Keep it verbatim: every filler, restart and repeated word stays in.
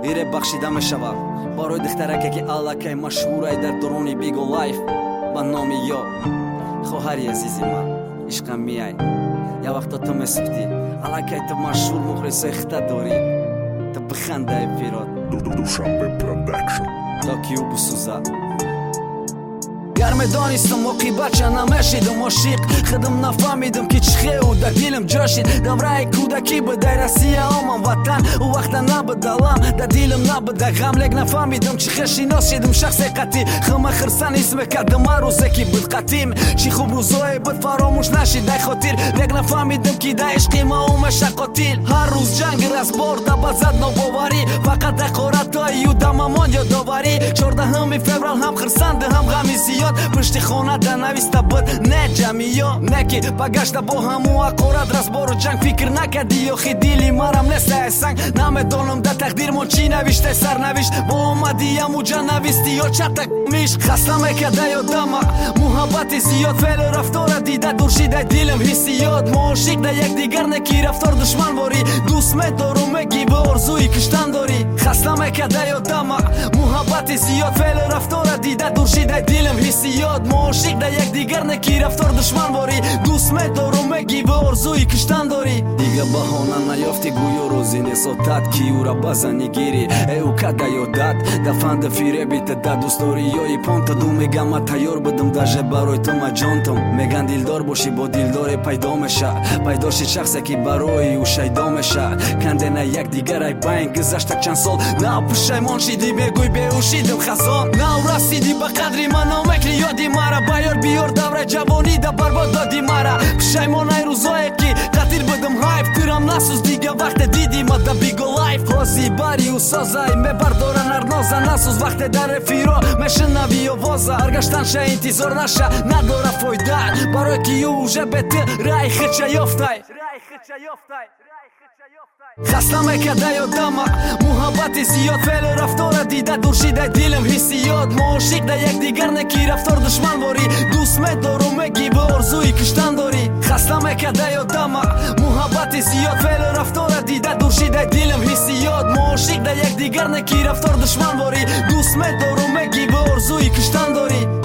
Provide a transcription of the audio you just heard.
ایره بخشیده میشود برای دخترکی که الکی مشهوره در دوران بیگو لایف با نام یا خواهری عزیزی من عشقم میای یا وقتا تو مسفتی الکی تو مشهور مخلص اخته داری تو بخنده پیرات دوشنبه پرودکشن تا کیو بسوزد گرم دانستم موقعی بچه نمشیدم عاشق خودم نفهمیدم که چخه او در دلم جاشید دورای کودکی به در روسیه آمم وطن او وقت نبدلم در دلم نبده غم لگ نفهمیدم چخه شناس شدم شخص قطعی خم خرسن اسم کردم روزه که بود قطیم چی خوب روزای بود فراموش نشید در خاطر لگ نفهمیدم که در عشقی ما اومش قاتل هر روز جنگ راست برده بزد ناباوری فقط دقارتایی و دممان یادآوری چهاردهم فوریه هم خرسنده هم غمی زیاد پشت خانه در نویسته بود نه جمعیا نه که بگشته با همو اقارت راست بارو جنگ فکر نکردی یا خی دیلی مرم نسته سنگ نمیدانم در تقدیر من چی نوشته سر نوشت با آمدی همو جا نویستی یا چطک میش خسته میکده یادم محبت زیاد فعل رفتار دیده درشیده دلم حسیات ما عاشق در یک دیگر نکی رفتار دشمن واری دوست میدارم میگی به ارزوی کشتن داری خسته میکده یادم محبت زیاد فعل رفتار دیده درشیده دلم حسیات ما عاشق در یک دیگر نکی رفتار دشمن واری دوست میدارم میگی به ارزوی کشتن داری دیگه بهانه نیافتی گویا روزی نساتت کی او را بزنی گیری ایو کده یادت دفند فیره بیت در دوستاری یای پانتا دو میگم ما تیار بدم دژه برای تو ما جانتم میگن دیلدار باشی با دیلدار پیدا میشه پیدا شد شخصی که برای او شیدا میشه کنده نه یک دیگر ای بین گذشته چند سال نه پشیمان شدی بگوی بیهوشیدم خزان نه رسیدی به قدری من نامکری یادی مرا بیار بیار دوره جوانی ده برباد دادی مرا پشیمان ای روزایی که قتیل بدم هایف تیرم نسوز دیگه وقت دیدی ما ده بیگو لایف خوزی باری و سازای میبردارن هر نازه نسوز وقت در رفیرو میشنوی آوازه ارگشتن شه انتظار نشه نداره فایده برای که اوژه بته رای خچه یافتای خسته میکده یادم محبت زیاد فعل رفتار دیده درشیده دلم حسیات ما عاشق در یک دیگر نکی رفتار دشمن واری دوست میدارم میگی به ارزوی کشتن داری خسته میکده یادم محبت زیاد فعل رفتار دیده درشیده دلم حسیات ما عاشق در یک دیگر نکی رفتار دشمن واری دوست میدارم میگی به ارزوی کشتن داری